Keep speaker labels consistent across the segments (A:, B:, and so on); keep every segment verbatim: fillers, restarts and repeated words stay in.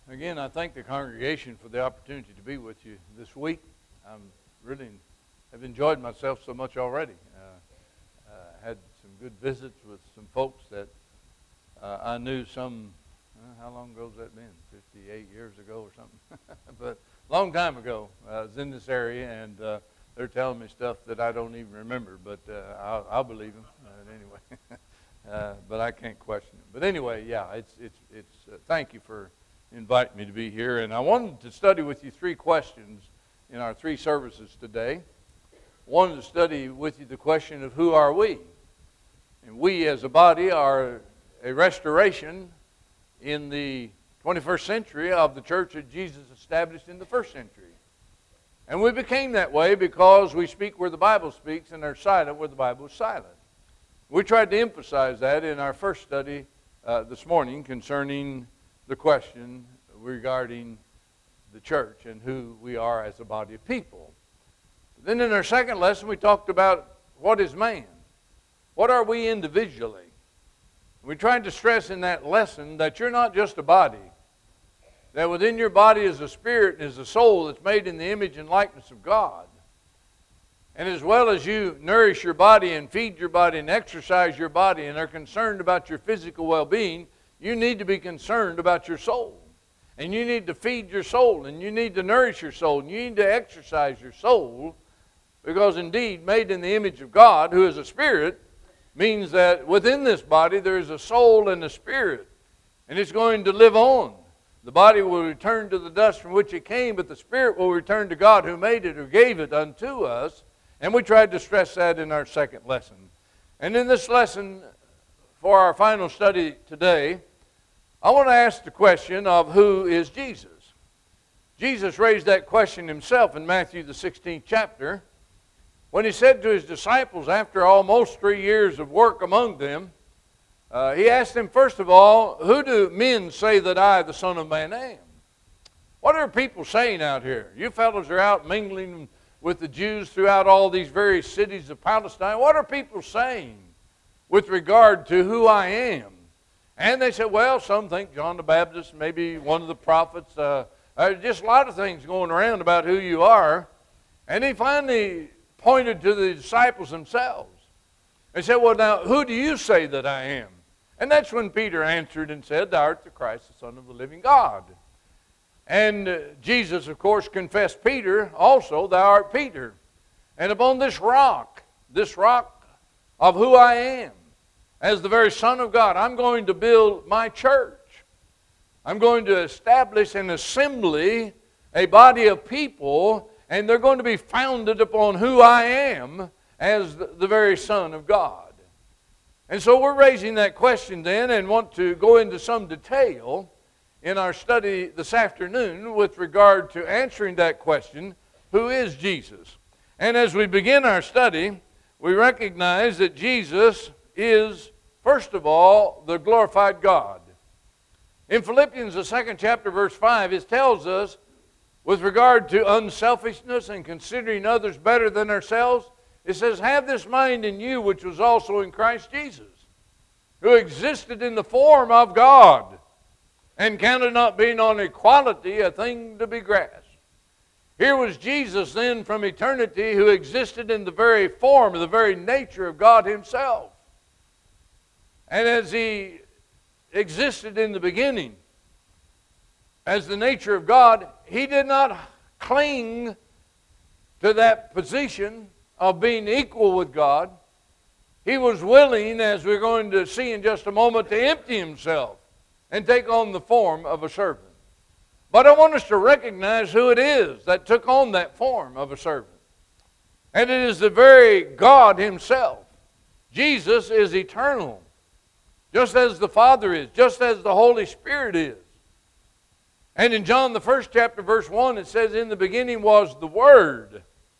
A: Again, I thank the congregation for the opportunity to be with you this week. I'm really have enjoyed myself so much already. Uh, uh, had some good visits with some folks that uh, I knew some, uh, how long ago has that been? fifty-eight years ago or something. But a long time ago, I was in this area, and uh, they're telling me stuff that I don't even remember, but uh, I'll, I'll believe them uh, anyway. uh, but I can't question it. But anyway, yeah, it's it's it's. Uh, thank you for invite me to be here. And I wanted to study with you three questions in our three services today. I wanted to study with you the question of who are we? And we as a body are a restoration in the twenty-first century of the church that Jesus established in the first century. And we became that way because we speak where the Bible speaks and are silent where the Bible is silent. We tried to emphasize that in our first study uh, this morning concerning the question regarding the church and who we are as a body of people. Then in our second lesson, we talked about what is man? What are we individually? We tried to stress in that lesson that you're not just a body, that within your body is a spirit and is a soul that's made in the image and likeness of God. And as well as you nourish your body and feed your body and exercise your body and are concerned about your physical well-being, you need to be concerned about your soul. And you need to feed your soul. And you need to nourish your soul. And you need to exercise your soul. Because indeed, made in the image of God, who is a spirit, means that within this body there is a soul and a spirit. And it's going to live on. The body will return to the dust from which it came, but the spirit will return to God who made it, who gave it unto us. And we tried to stress that in our second lesson. And in this lesson, for our final study today, I want to ask the question of who is Jesus? Jesus raised that question himself in Matthew the sixteenth chapter when he said to his disciples after almost three years of work among them, uh, he asked them first of all, who do men say that I, the Son of Man, am? What are people saying out here? You fellows are out mingling with the Jews throughout all these various cities of Palestine. What are people saying with regard to who I am? And they said, well, some think John the Baptist, maybe one of the prophets. Uh, uh, just a lot of things going around about who you are. And he finally pointed to the disciples themselves. They said, well, now, who do you say that I am? And that's when Peter answered and said, thou art the Christ, the Son of the living God. And uh, Jesus, of course, confessed Peter also, thou art Peter. And upon this rock, this rock of who I am, as the very Son of God, I'm going to build my church. I'm going to establish an assembly, a body of people, and they're going to be founded upon who I am as the, the very Son of God. And so we're raising that question then and want to go into some detail in our study this afternoon with regard to answering that question, who is Jesus? And as we begin our study, we recognize that Jesus is, first of all, the glorified God. In Philippians, the second chapter, verse five, it tells us, with regard to unselfishness and considering others better than ourselves, it says, have this mind in you, which was also in Christ Jesus, who existed in the form of God, and counted not being on equality a thing to be grasped. Here was Jesus then from eternity who existed in the very form, the very nature of God himself. And as he existed in the beginning, as the nature of God, he did not cling to that position of being equal with God. He was willing, as we're going to see in just a moment, to empty himself and take on the form of a servant. But I want us to recognize who it is that took on that form of a servant. And it is the very God himself. Jesus is eternal, just as the Father is, just as the Holy Spirit is. And in John the first chapter, verse one, it says, in the beginning was the Word.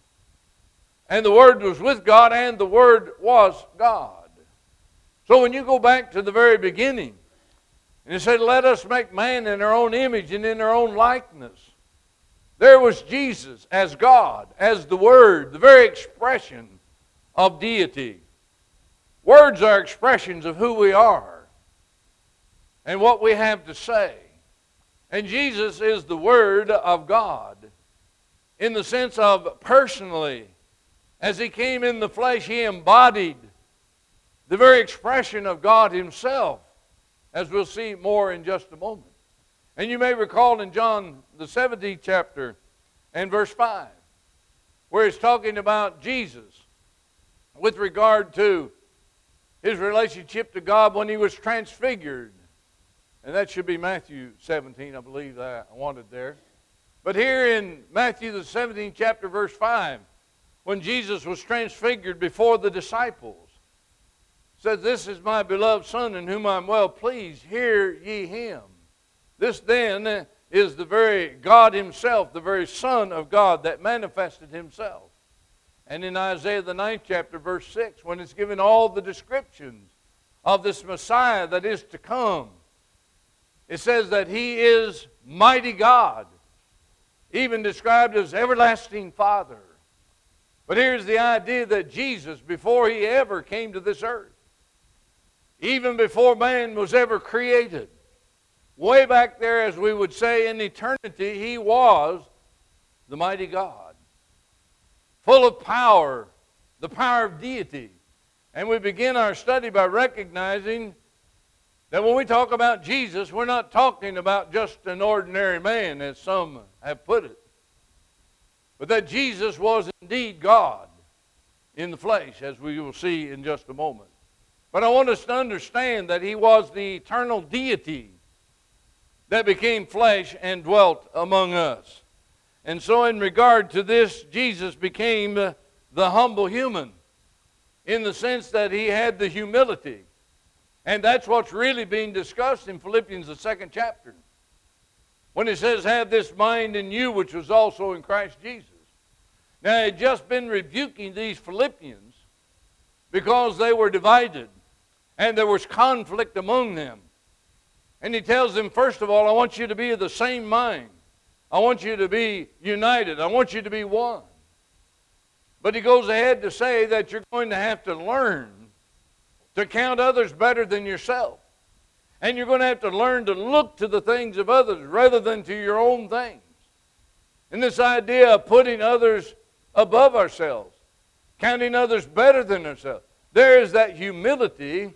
A: And the Word was with God, and the Word was God. So when you go back to the very beginning, and it said, let us make man in our own image and in our own likeness. There was Jesus as God, as the Word, the very expression of deity. Words are expressions of who we are and what we have to say. And Jesus is the Word of God in the sense of personally. As He came in the flesh, He embodied the very expression of God Himself, as we'll see more in just a moment. And you may recall in John, the seventeenth chapter and verse five, where it's talking about Jesus with regard to His relationship to God when He was transfigured. And that should be Matthew seventeen, I believe that I wanted there. But here in Matthew, the seventeenth chapter, verse five, when Jesus was transfigured before the disciples, says, "This is my beloved Son in whom I am well pleased. Hear ye Him." This then is the very God Himself, the very Son of God that manifested Himself. And in Isaiah the ninth chapter, verse six, when it's given all the descriptions of this Messiah that is to come, it says that He is mighty God, even described as everlasting Father. But here's the idea that Jesus, before He ever came to this earth, even before man was ever created, way back there, as we would say, in eternity, He was the mighty God, full of power, the power of deity. And we begin our study by recognizing that when we talk about Jesus, we're not talking about just an ordinary man, as some have put it, but that Jesus was indeed God in the flesh, as we will see in just a moment. But I want us to understand that He was the eternal deity that became flesh and dwelt among us. And so in regard to this, Jesus became the humble human in the sense that He had the humility. And that's what's really being discussed in Philippians, the second chapter, when it says, "Have this mind in you, which was also in Christ Jesus." Now, He had just been rebuking these Philippians because they were divided and there was conflict among them. And He tells them, first of all, I want you to be of the same mind. I want you to be united. I want you to be one. But He goes ahead to say that you're going to have to learn to count others better than yourself. And you're going to have to learn to look to the things of others rather than to your own things. And this idea of putting others above ourselves, counting others better than ourselves. There is that humility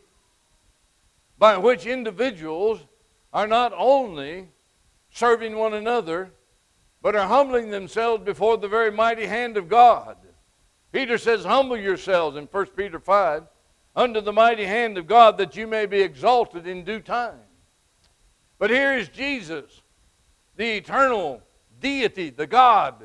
A: by which individuals are not only serving one another, but are humbling themselves before the very mighty hand of God. Peter says, "Humble yourselves," in First Peter five, "under the mighty hand of God, that you may be exalted in due time." But here is Jesus, the eternal deity, the God,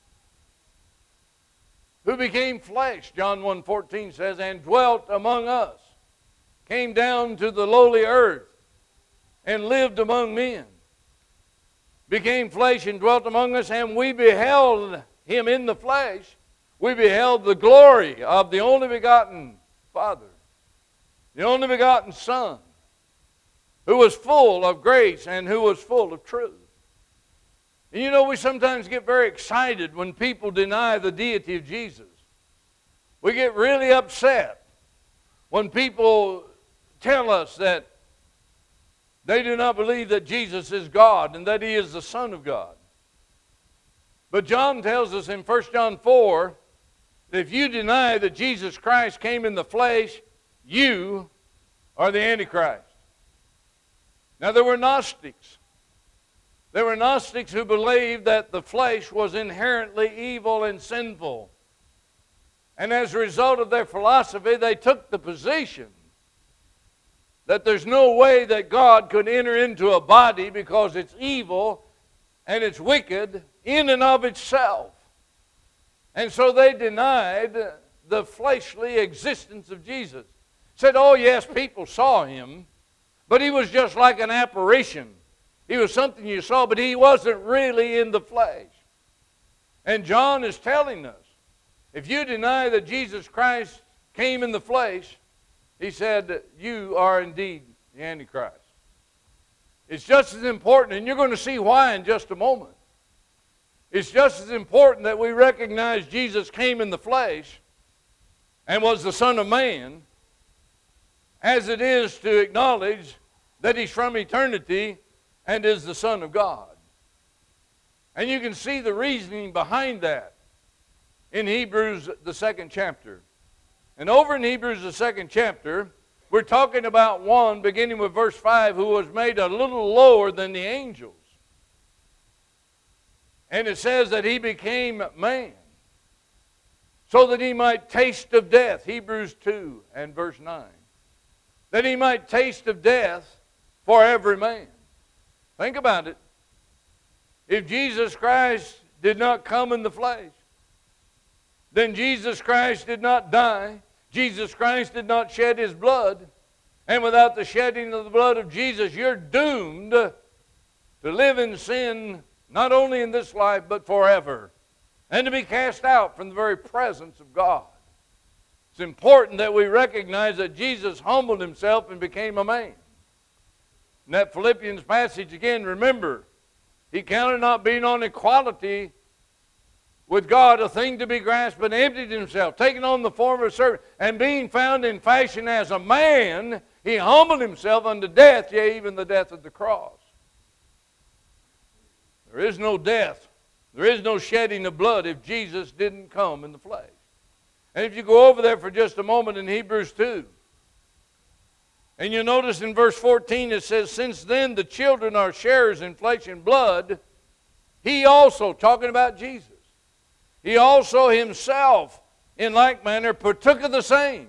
A: who became flesh, John one fourteen says, "and dwelt among us," came down to the lowly earth and lived among men, became flesh and dwelt among us, and we beheld Him in the flesh. We beheld the glory of the only begotten Father, the only begotten Son, who was full of grace and who was full of truth. And you know, we sometimes get very excited when people deny the deity of Jesus. We get really upset when people tell us that they do not believe that Jesus is God and that He is the Son of God. But John tells us in First John four that if you deny that Jesus Christ came in the flesh, you are the Antichrist. Now, there were Gnostics. There were Gnostics who believed that the flesh was inherently evil and sinful. And as a result of their philosophy, they took the position that there's no way that God could enter into a body because it's evil and it's wicked in and of itself. And so they denied the fleshly existence of Jesus. Said, oh yes, people saw Him, but He was just like an apparition. He was something you saw, but He wasn't really in the flesh. And John is telling us, if you deny that Jesus Christ came in the flesh, he said, you are indeed the Antichrist. It's just as important, and you're going to see why in just a moment. It's just as important that we recognize Jesus came in the flesh and was the Son of Man, as it is to acknowledge that He's from eternity and is the Son of God. And you can see the reasoning behind that in Hebrews, the second chapter. And over in Hebrews, the second chapter, we're talking about one, beginning with verse five, who was made a little lower than the angels. And it says that he became man, so that he might taste of death. Hebrews two and verse nine. That he might taste of death for every man. Think about it. If Jesus Christ did not come in the flesh, then Jesus Christ did not die. Jesus Christ did not shed his blood. And without the shedding of the blood of Jesus, you're doomed to live in sin, not only in this life, but forever. And to be cast out from the very presence of God. It's important that we recognize that Jesus humbled himself and became a man. In that Philippians passage again, remember, he counted not being on equality with God a thing to be grasped, but emptied himself, taking on the form of a servant, and being found in fashion as a man, he humbled himself unto death, yea, even the death of the cross. There is no death, there is no shedding of blood if Jesus didn't come in the flesh. And if you go over there for just a moment in Hebrews two, and you notice in verse fourteen it says, since then the children are sharers in flesh and blood, he also, talking about Jesus, he also himself in like manner partook of the same.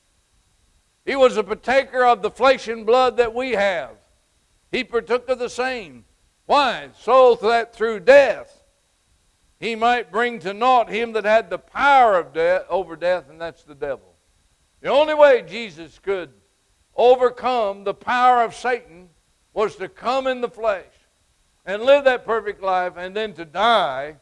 A: He was a partaker of the flesh and blood that we have. He partook of the same. Why? So that through death he might bring to naught him that had the power of death over death, and that's the devil. The only way Jesus could overcome the power of Satan was to come in the flesh and live that perfect life, and then to die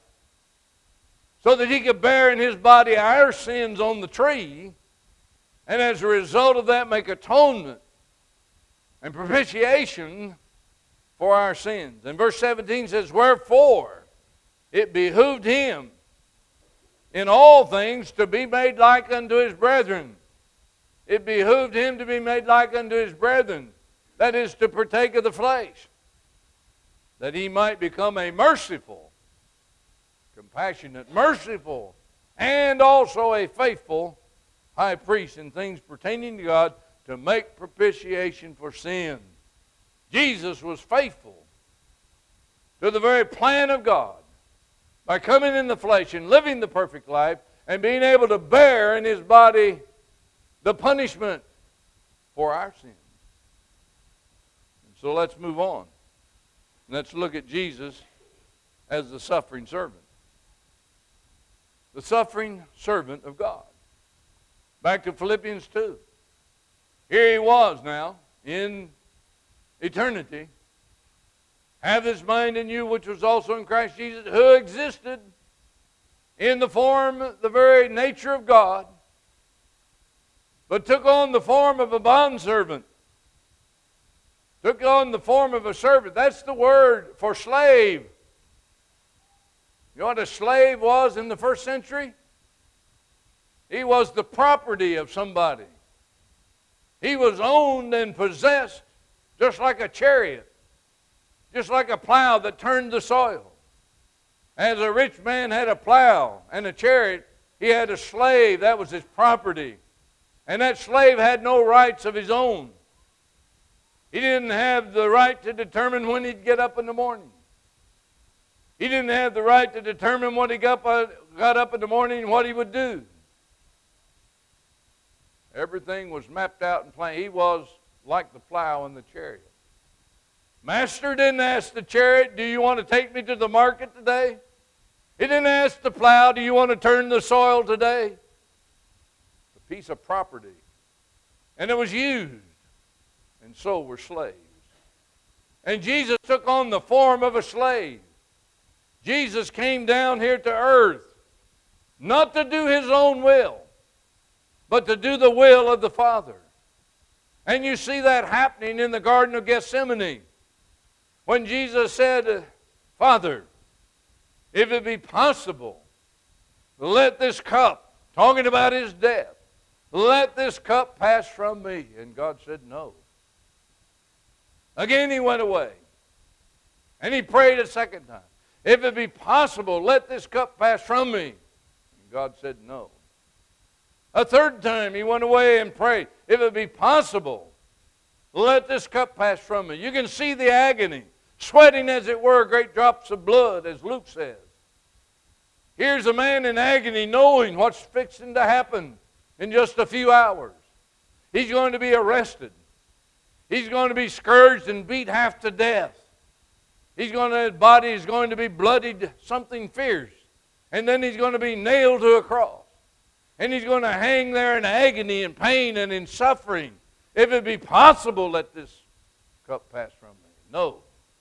A: so that he could bear in his body our sins on the tree, and as a result of that make atonement and propitiation for our sins. And verse seventeen says, wherefore it behooved him in all things to be made like unto his brethren. It behooved him to be made like unto his brethren. That is, to partake of the flesh, that he might become a merciful, compassionate, merciful, and also a faithful high priest in things pertaining to God, to make propitiation for sin. Jesus was faithful to the very plan of God by coming in the flesh and living the perfect life and being able to bear in his body the punishment for our sins. And so let's move on. Let's look at Jesus as the suffering servant. The suffering servant of God. Back to Philippians two. Here he was now in eternity. Have this mind in you which was also in Christ Jesus, who existed in the form, the very nature of God, but took on the form of a bondservant. Took on the form of a servant. That's the word for slave. You know what a slave was in the first century? He was the property of somebody. He was owned and possessed just like a chariot, just like a plow that turned the soil. As a rich man had a plow and a chariot, he had a slave. That was his property. And that slave had no rights of his own. He didn't have the right to determine when he'd get up in the morning. He didn't have the right to determine when he got up in the morning and what he would do. Everything was mapped out and planned. He was like the plow and the chariot. Master didn't ask the chariot, do you want to take me to the market today? He didn't ask the plow, do you want to turn the soil today? A piece of property. And it was used. And so were slaves. And Jesus took on the form of a slave. Jesus came down here to earth not to do his own will, but to do the will of the Father. And you see that happening in the Garden of Gethsemane. When Jesus said, Father, if it be possible, let this cup, talking about his death, let this cup pass from me. And God said no. Again he went away. And he prayed a second time. If it be possible, let this cup pass from me. And God said no. A third time he went away and prayed, if it be possible, let this cup pass from me. You can see the agony, sweating as it were great drops of blood, as Luke says. Here's a man in agony knowing what's fixing to happen in just a few hours. He's going to be arrested. He's going to be scourged and beat half to death. He's going to, his body is going to be bloodied something fierce. And then he's going to be nailed to a cross. And he's going to hang there in agony and pain and in suffering. If it be possible, let this cup pass from me. No.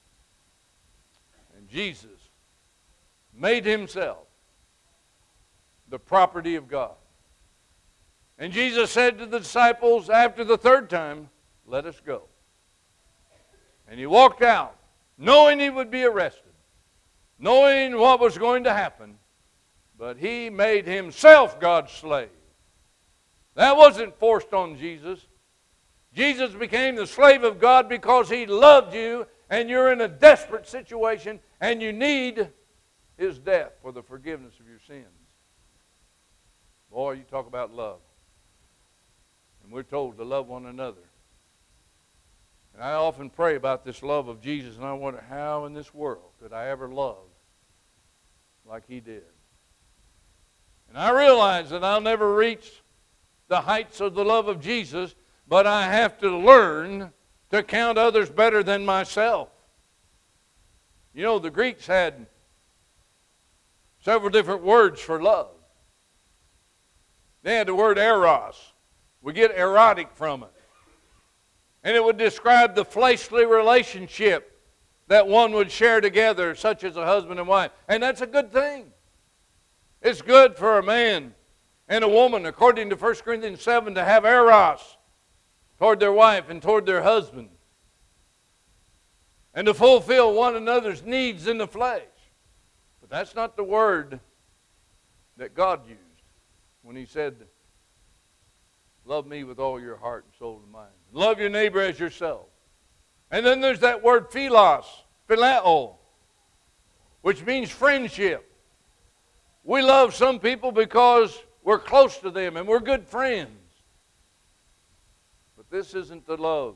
A: And Jesus made himself the property of God. And Jesus said to the disciples after the third time, let us go. And he walked out, knowing he would be arrested, knowing what was going to happen, but he made himself God's slave. That wasn't forced on Jesus. Jesus became the slave of God because he loved you, and you're in a desperate situation, and you need his death for the forgiveness of your sins. Boy, you talk about love. And we're told to love one another. And I often pray about this love of Jesus, and I wonder how in this world could I ever love like he did. And I realize that I'll never reach the heights of the love of Jesus, but I have to learn to count others better than myself. You know, the Greeks had several different words for love. They had the word eros. We get erotic from it. And it would describe the fleshly relationship that one would share together, such as a husband and wife. And that's a good thing. It's good for a man and a woman, according to First Corinthians seven, to have eros toward their wife and toward their husband, and to fulfill one another's needs in the flesh. But that's not the word that God used when he said, love me with all your heart and soul and mind. Love your neighbor as yourself. And then there's that word philos, phileo, which means friendship. We love some people because we're close to them and we're good friends. But this isn't the love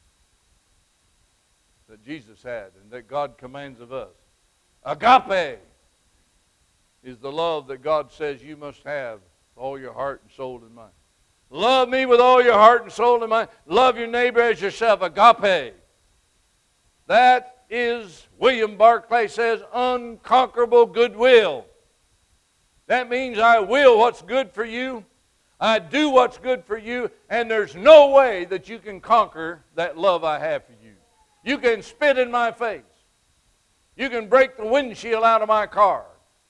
A: that Jesus had and that God commands of us. Agape is the love that God says you must have with all your heart and soul and mind. Love me with all your heart and soul and mind. Love your neighbor as yourself. Agape. That is, William Barclay says, unconquerable goodwill. That means I will what's good for you. I do what's good for you. And there's no way that you can conquer that love I have for you. You can spit in my face. You can break the windshield out of my car.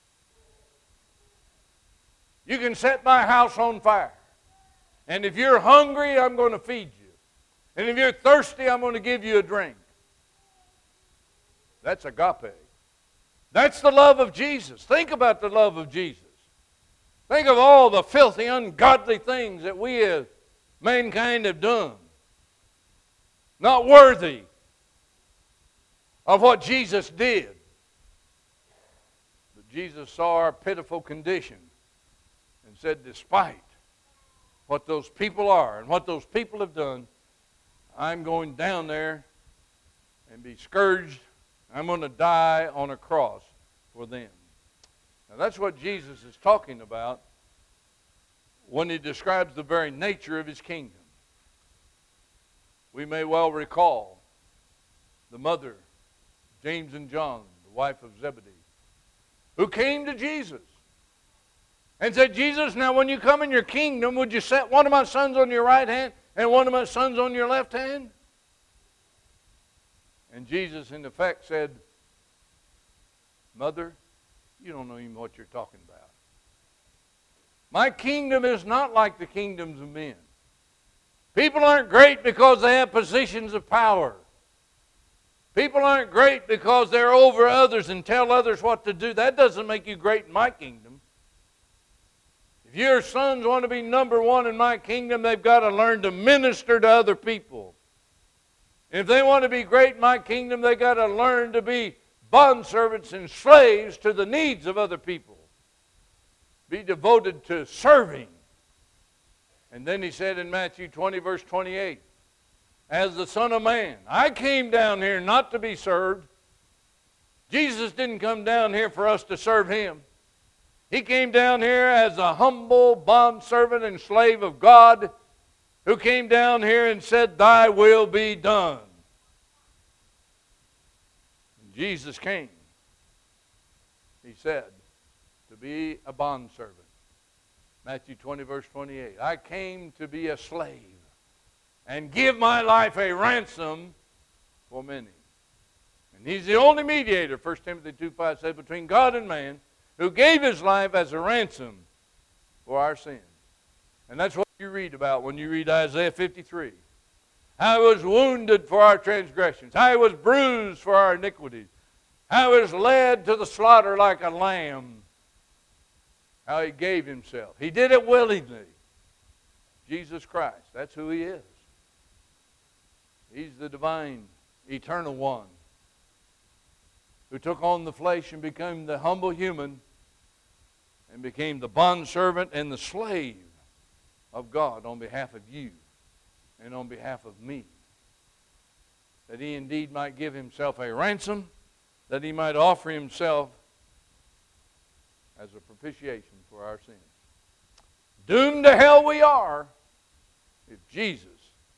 A: You can set my house on fire. And if you're hungry, I'm going to feed you. And if you're thirsty, I'm going to give you a drink. That's agape. That's the love of Jesus. Think about the love of Jesus. Think of all the filthy, ungodly things that we as mankind have done. Not worthy of what Jesus did. But Jesus saw our pitiful condition and said, despite what those people are and what those people have done, I'm going down there and be scourged. I'm going to die on a cross for them. Now that's what Jesus is talking about when he describes the very nature of his kingdom. We may well recall the mother, James and John, the wife of Zebedee, who came to Jesus and said, Jesus, now when you come in your kingdom, would you set one of my sons on your right hand and one of my sons on your left hand? And Jesus, in effect, said, Mother, you don't know even what you're talking about. My kingdom is not like the kingdoms of men. People aren't great because they have positions of power. People aren't great because they're over others and tell others what to do. That doesn't make you great in my kingdom. If your sons want to be number one in my kingdom, they've got to learn to minister to other people. If they want to be great in my kingdom, they've got to learn to be bondservants and slaves to the needs of other people. Be devoted to serving. And then he said in Matthew twenty, verse twenty-eight, as the Son of Man, I came down here not to be served. Jesus didn't come down here for us to serve him. He came down here as a humble bondservant and slave of God who came down here and said, thy will be done. And Jesus came, he said, to be a bondservant. Matthew twenty, verse twenty-eight. I came to be a slave and give my life a ransom for many. And he's the only mediator, First Timothy two five says, between God and man, who gave his life as a ransom for our sins. And that's what you read about when you read Isaiah fifty-three. How he was wounded for our transgressions. How he was bruised for our iniquities. How he was led to the slaughter like a lamb. How he gave himself. He did it willingly. Jesus Christ, that's who he is. He's the divine, eternal one who took on the flesh and became the humble human and became the bondservant and the slave of God on behalf of you and on behalf of me. That he indeed might give himself a ransom, that he might offer himself as a propitiation for our sins. Doomed to hell we are if Jesus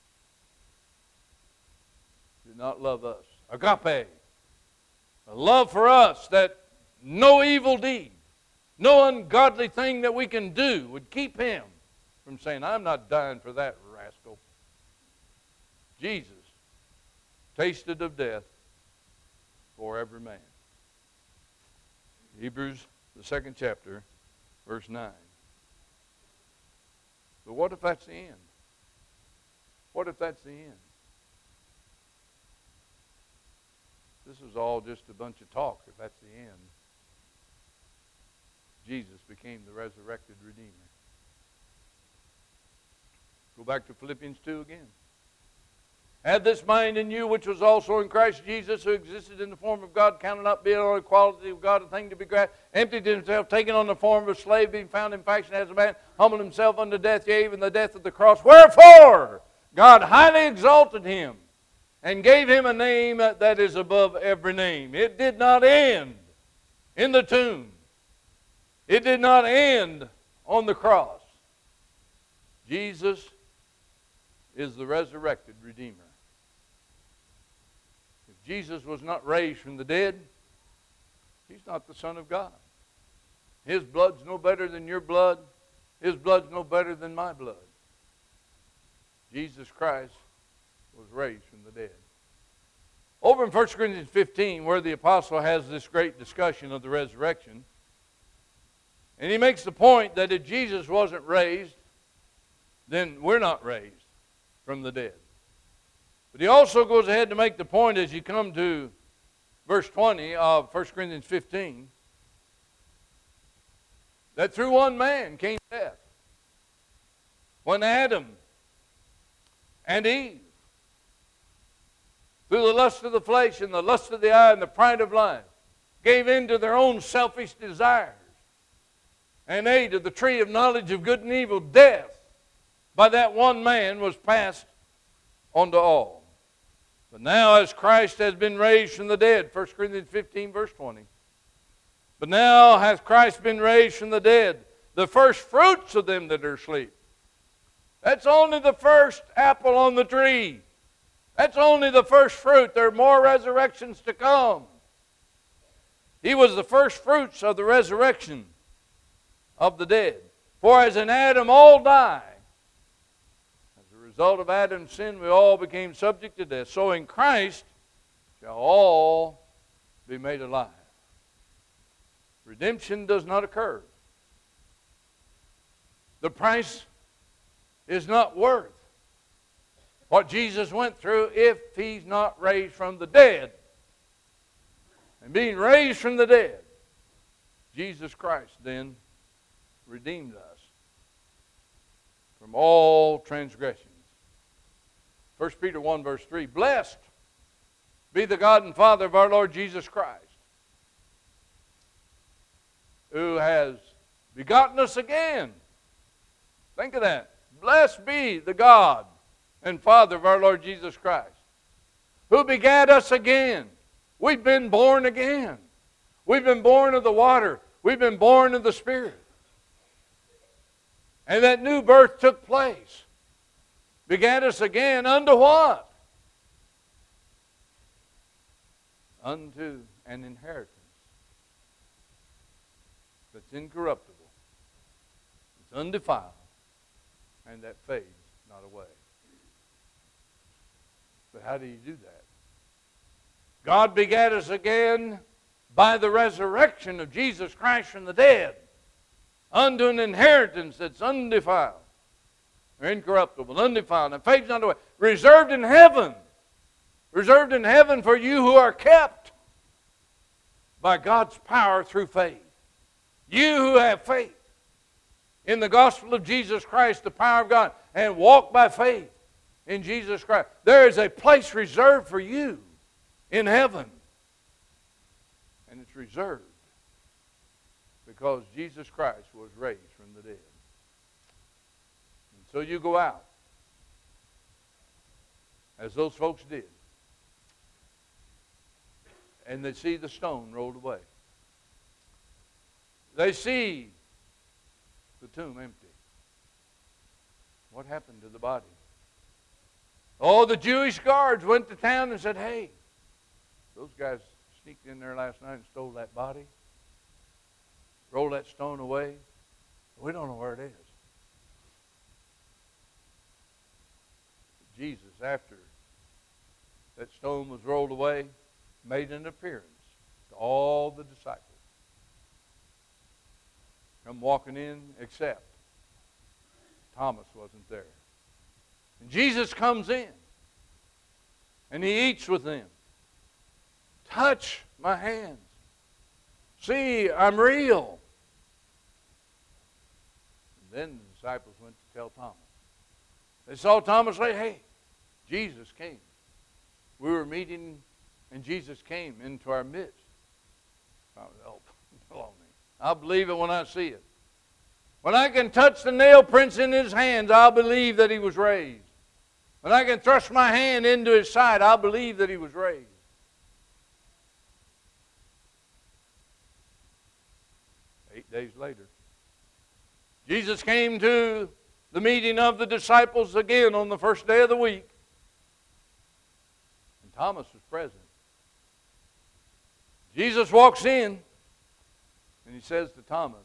A: did not love us. Agape. A love for us that no evil deed, no ungodly thing that we can do would keep him from saying, I'm not dying for that rascal. Jesus tasted of death for every man. Hebrews, the second chapter, verse nine. But what if that's the end? What if that's the end? This is all just a bunch of talk if that's the end. Jesus became the resurrected Redeemer. Go back to Philippians two again. Have this mind in you, which was also in Christ Jesus, who existed in the form of God, counted not being on equality with God a thing to be grasped, emptied himself, taking on the form of a slave, being found in fashion as a man, humbled himself unto death, yea, even the death of the cross. Wherefore God highly exalted him and gave him a name that is above every name. It did not end in the tomb. It did not end on the cross. Jesus is the resurrected Redeemer. If Jesus was not raised from the dead, he's not the Son of God. His blood's no better than your blood. His blood's no better than my blood. Jesus Christ was raised from the dead. Over in First Corinthians fifteen, where the apostle has this great discussion of the resurrection, and he makes the point that if Jesus wasn't raised, then we're not raised from the dead. But he also goes ahead to make the point as you come to verse twenty of First Corinthians fifteen, that through one man came death. When Adam and Eve, through the lust of the flesh and the lust of the eye and the pride of life, gave in to their own selfish desires and ate of the tree of knowledge of good and evil, death by that one man was passed on to all. But now as Christ has been raised from the dead, First Corinthians fifteen, verse twenty, but now has Christ been raised from the dead, the first fruits of them that are asleep. That's only the first apple on the tree. That's only the first fruit. There are more resurrections to come. He was the first fruits of the resurrection of the dead. For as in Adam all die, as a result of Adam's sin we all became subject to death, so in Christ shall all be made alive. Redemption does not occur. The price is not worth what Jesus went through if he's not raised from the dead. And being raised from the dead, Jesus Christ then redeemed us from all transgressions. First Peter one verse three, blessed be the God and Father of our Lord Jesus Christ, begotten us again. Think of that. Blessed be the God and Father of our Lord Jesus Christ, who begat us again. We've been born again. We've been born of the water. We've been born of the Spirit. And that new birth took place. Begat us again unto what? Unto an inheritance that's incorruptible, it's undefiled, and that fades not away. But how do you do that? God begat us again by the resurrection of Jesus Christ from the dead unto an inheritance that's undefiled, or incorruptible, undefiled, and fades not away, reserved in heaven, reserved in heaven for you who are kept by God's power through faith. You who have faith in the gospel of Jesus Christ, the power of God, and walk by faith in Jesus Christ. There is a place reserved for you in heaven. And it's reserved because Jesus Christ was raised from the dead. And so you go out, as those folks did, and they see the stone rolled away. They see the tomb empty. What happened to the body? Oh, the Jewish guards went to town and said, hey, those guys sneaked in there last night and stole that body, rolled that stone away. We don't know where it is. Jesus, after that stone was rolled away, made an appearance to all the disciples. Come walking in, except Thomas wasn't there. And Jesus comes in, and he eats with them. Touch my hands. See, I'm real. And then the disciples went to tell Thomas. They saw Thomas say, hey, Jesus came. We were meeting, and Jesus came into our midst. Oh, blow me. I'll believe it when I see it. When I can touch the nail prints in his hands, I'll believe that he was raised. When I can thrust my hand into his side, I'll believe that he was raised. Eight days later, Jesus came to the meeting of the disciples again on the first day of the week. And Thomas was present. Jesus walks in, and he says to Thomas,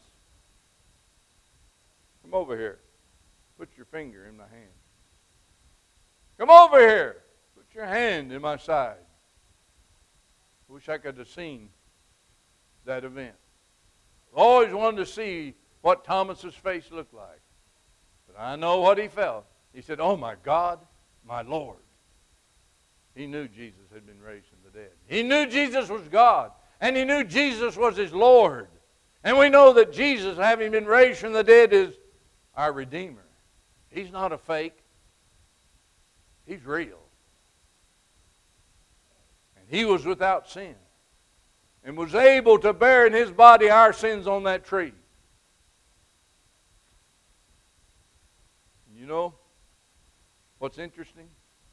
A: come over here. Put your finger in my hand. Come over here. Put your hand in my side. I wish I could have seen that event. I always wanted to see what Thomas's face looked like. But I know what he felt. He said, oh my God, my Lord. He knew Jesus had been raised from the dead. He knew Jesus was God. And he knew Jesus was his Lord. And we know that Jesus, having been raised from the dead, is our Redeemer. He's not a fake. He's real. And he was without sin and was able to bear in his body our sins on that tree. You know what's interesting?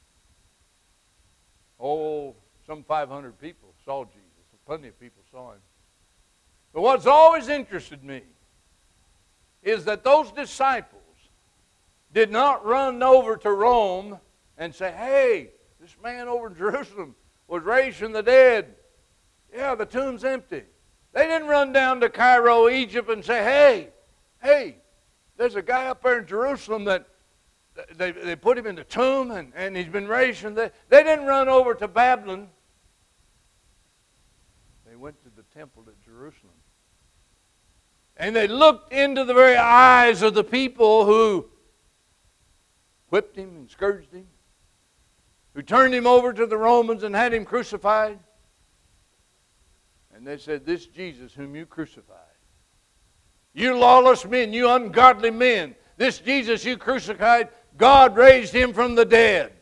A: Oh, some five hundred people saw Jesus. Plenty of people saw him. But what's always interested me is that those disciples did not run over to Rome and say, hey, this man over in Jerusalem was raised from the dead. Yeah, the tomb's empty. They didn't run down to Cairo, Egypt and say, hey, hey, there's a guy up there in Jerusalem that they, they put him in the tomb and, and he's been raised from the dead. They didn't run over to Babylon. They went to the temple at Jerusalem. And they looked into the very eyes of the people who whipped him and scourged him, who turned him over to the Romans and had him crucified. And they said, this Jesus whom you crucified, you lawless men, you ungodly men, this Jesus you crucified, God raised him from the dead.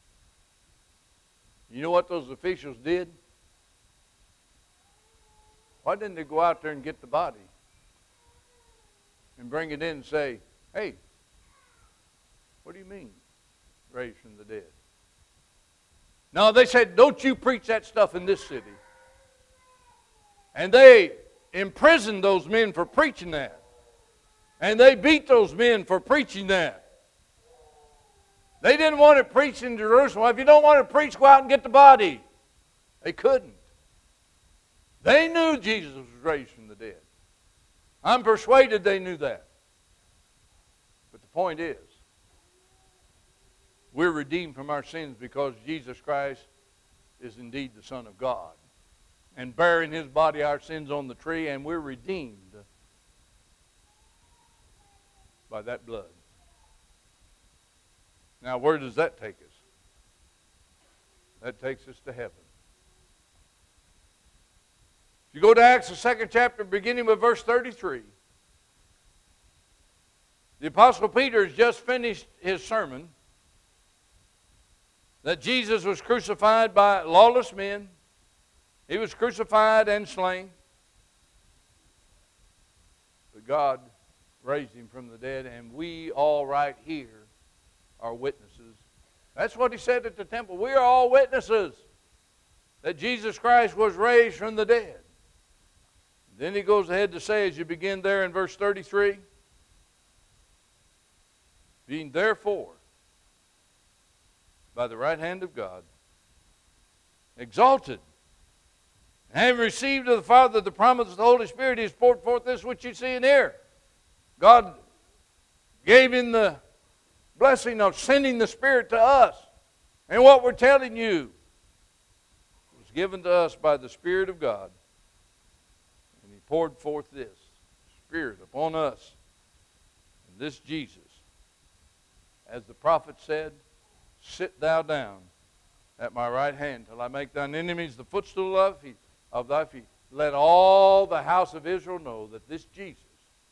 A: You know what those officials did? Why didn't they go out there and get the body? and bring it in and say, hey, what do you mean, raised from the dead? No, they said, don't you preach that stuff in this city. And they imprisoned those men for preaching that. And they beat those men for preaching that. They didn't want it preached in Jerusalem. Well, if you don't want it preached, go out and get the body. They couldn't. They knew Jesus was raised from the dead. I'm persuaded they knew that. But the point is, we're redeemed from our sins because Jesus Christ is indeed the Son of God. And bearing His body our sins on the tree, and we're redeemed by that blood. Now, where does that take us? That takes us to heaven. If you go to Acts, the second chapter, beginning with verse thirty-three, the Apostle Peter has just finished his sermon that Jesus was crucified by lawless men. He was crucified and slain. But God raised Him from the dead, and we all right here are witnesses. That's what He said at the temple. We are all witnesses that Jesus Christ was raised from the dead. Then He goes ahead to say, as you begin there in verse thirty-three, being therefore by the right hand of God exalted, and having received of the Father the promise of the Holy Spirit, He has poured forth this which you see and hear. God gave Him the blessing of sending the Spirit to us. And what we're telling you was given to us by the Spirit of God. And He poured forth this Spirit upon us. And this Jesus, as the prophet said, sit thou down at my right hand till I make thine enemies the footstool of, feet, of thy feet. Let all the house of Israel know that this Jesus,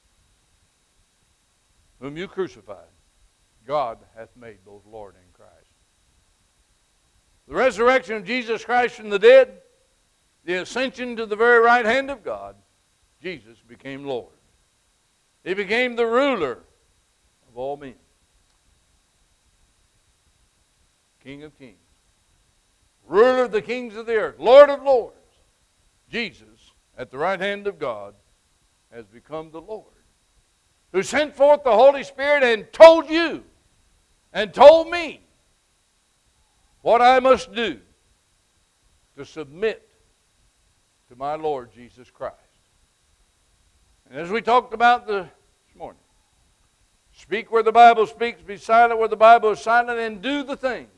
A: whom you crucified, God hath made both Lord and Christ. The resurrection of Jesus Christ from the dead, the ascension to the very right hand of God, Jesus became Lord. He became the ruler of all men. King of kings, ruler of the kings of the earth, Lord of lords. Jesus, at the right hand of God, has become the Lord, who sent forth the Holy Spirit and told you and told me what I must do to submit to my Lord Jesus Christ. And as we talked about this morning, speak where the Bible speaks, be silent where the Bible is silent, and do the things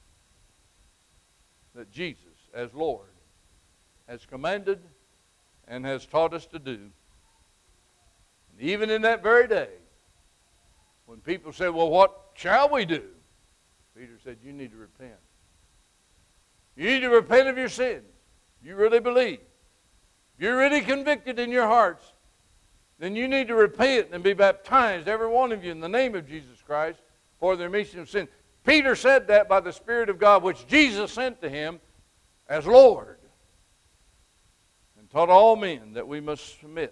A: that Jesus, as Lord, has commanded and has taught us to do. And even in that very day, when people said, well, what shall we do? Peter said, you need to repent. You need to repent of your sins. You really believe. If you're really convicted in your hearts, then you need to repent and be baptized, every one of you, in the name of Jesus Christ for the remission of sin. Peter said that by the Spirit of God, which Jesus sent to him as Lord, and taught all men that we must submit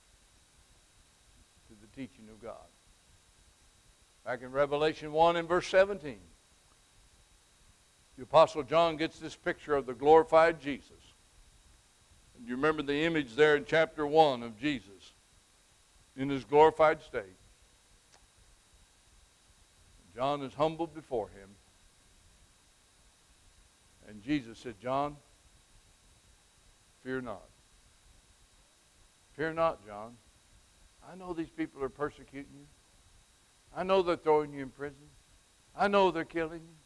A: to the teaching of God. Back in Revelation one and verse seventeen, the Apostle John gets this picture of the glorified Jesus. And you remember the image there in chapter one of Jesus in His glorified state. John is humbled before Him. And Jesus said, John, fear not. Fear not, John. I know these people are persecuting you. I know they're throwing you in prison. I know they're killing you.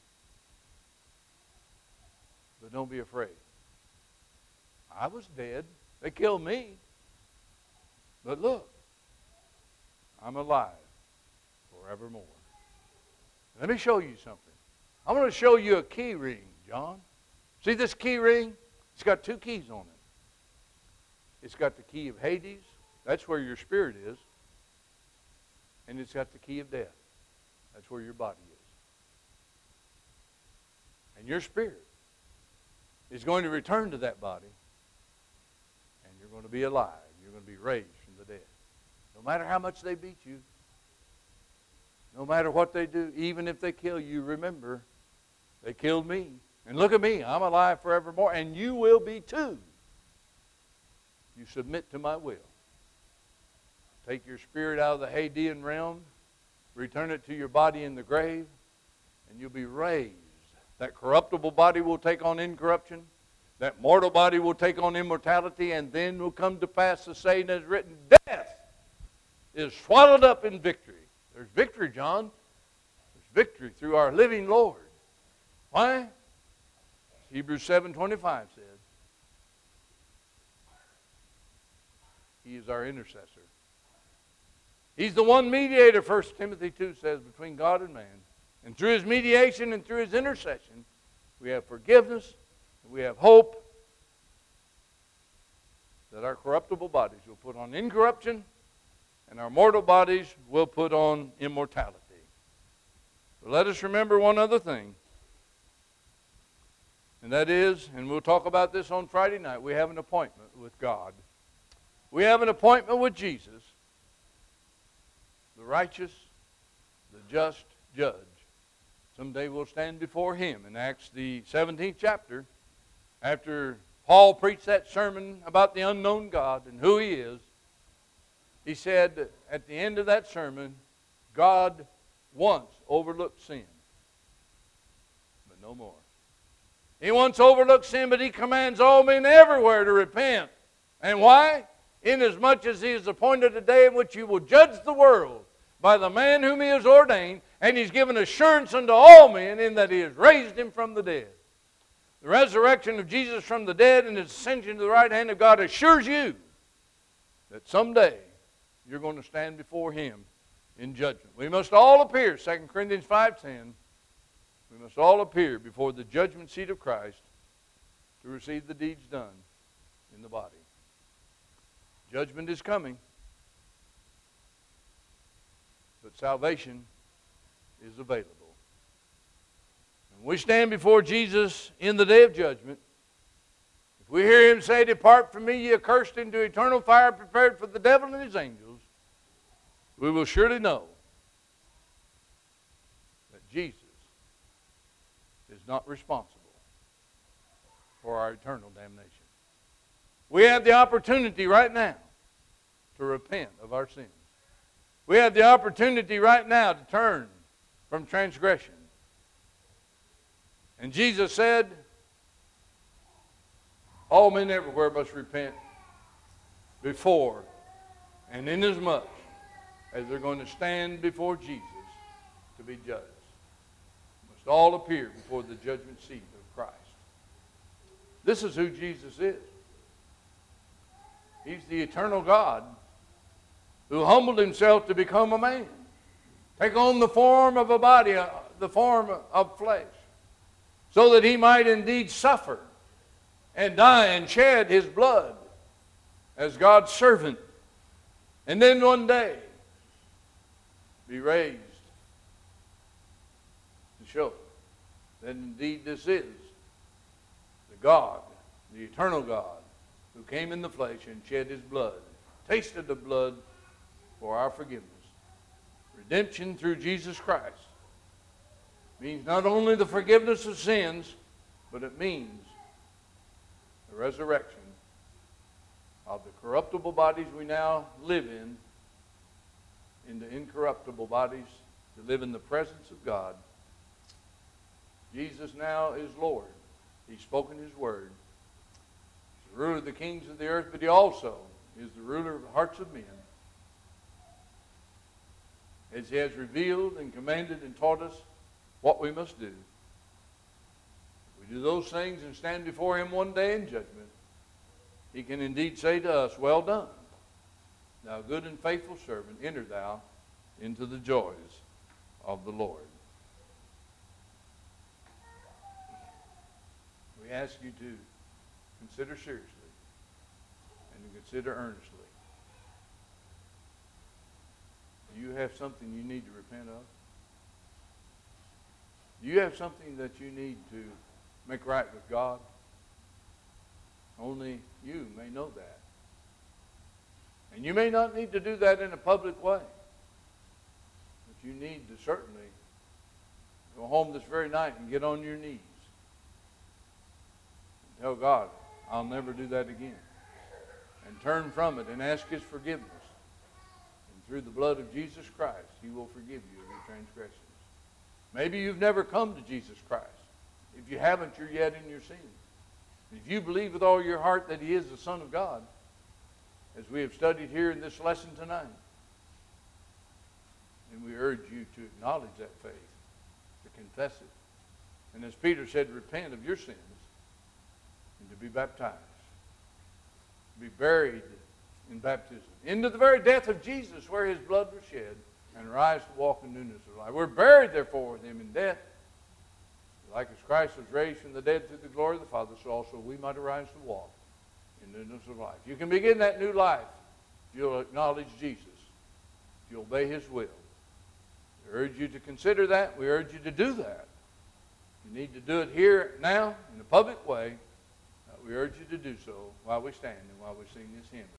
A: But don't be afraid. I was dead. They killed me. But look, I'm alive forevermore. Let me show you something. I'm going to show you a key ring, John. See this key ring? It's got two keys on it. It's got the key of Hades. That's where your spirit is. And it's got the key of death. That's where your body is. And your spirit is going to return to that body. And you're going to be alive. You're going to be raised from the dead. No matter how much they beat you, no matter what they do, even if they kill you, remember, they killed me. And look at me, I'm alive forevermore, and you will be too. You submit to my will. Take your spirit out of the Hadean realm, return it to your body in the grave, and you'll be raised. That corruptible body will take on incorruption. That mortal body will take on immortality, and then will come to pass the saying as written, death is swallowed up in victory. There's victory, John. There's victory through our living Lord. Why? Hebrews seven twenty-five says, He is our intercessor. He's the one mediator, First Timothy two says, between God and man. And through His mediation and through His intercession, we have forgiveness, and we have hope that our corruptible bodies will put on incorruption, and our mortal bodies will put on immortality. But let us remember one other thing. And that is, and we'll talk about this on Friday night, we have an appointment with God. We have an appointment with Jesus, the righteous, the just judge. Someday we'll stand before Him. In Acts the seventeenth chapter, after Paul preached that sermon about the unknown God and who He is, he said at the end of that sermon, God once overlooked sin, but no more. He once overlooked sin, but He commands all men everywhere to repent. And why? Inasmuch as He has appointed a day in which He will judge the world by the man whom He has ordained, and He's given assurance unto all men in that He has raised Him from the dead. The resurrection of Jesus from the dead and His ascension to the right hand of God assures you that someday you're going to stand before Him in judgment. We must all appear, Second Corinthians five ten, we must all appear before the judgment seat of Christ to receive the deeds done in the body. Judgment is coming, but salvation is available. When we stand before Jesus in the day of judgment, if we hear Him say, "Depart from me, ye accursed, into eternal fire prepared for the devil and his angels," we will surely know that Jesus is not responsible for our eternal damnation. We have the opportunity right now to repent of our sins. We have the opportunity right now to turn from transgression. And Jesus said, all men everywhere must repent before and inasmuch as they're going to stand before Jesus to be judged. Must all appear before the judgment seat of Christ. This is who Jesus is. He's the eternal God who humbled Himself to become a man, take on the form of a body, uh, the form of flesh, so that He might indeed suffer and die and shed His blood as God's servant, and then one day be raised to show that indeed this is the God, the eternal God, who came in the flesh and shed His blood, tasted the blood for our forgiveness. Redemption through Jesus Christ means not only the forgiveness of sins, but it means the resurrection of the corruptible bodies we now live in into incorruptible bodies to live in the presence of God. Jesus now is Lord. He's spoken His word. He's the ruler of the kings of the earth, but He also is the ruler of the hearts of men. As He has revealed and commanded and taught us what we must do. If we do those things and stand before Him one day in judgment, He can indeed say to us, well done, thou good and faithful servant, enter thou into the joys of the Lord. We ask you to consider seriously and to consider earnestly. Do you have something you need to repent of? Do you have something that you need to make right with God? Only you may know that. And you may not need to do that in a public way. But you need to certainly go home this very night and get on your knees. And tell God, I'll never do that again. And turn from it and ask His forgiveness. And through the blood of Jesus Christ, He will forgive you of your transgressions. Maybe you've never come to Jesus Christ. If you haven't, you're yet in your sins. If you believe with all your heart that He is the Son of God, as we have studied here in this lesson tonight, then we urge you to acknowledge that faith, to confess it. And as Peter said, repent of your sins and to be baptized. Be buried in baptism into the very death of Jesus where His blood was shed, and rise to walk in newness of life. We're buried therefore with Him in death. Like as Christ was raised from the dead through the glory of the Father, so also we might arise to walk in newness of life. You can begin that new life if you'll acknowledge Jesus, if you'll obey His will. We urge you to consider that. We urge you to do that. You need to do it here, now, in a public way. Uh, we urge you to do so while we stand and while we sing this hymn.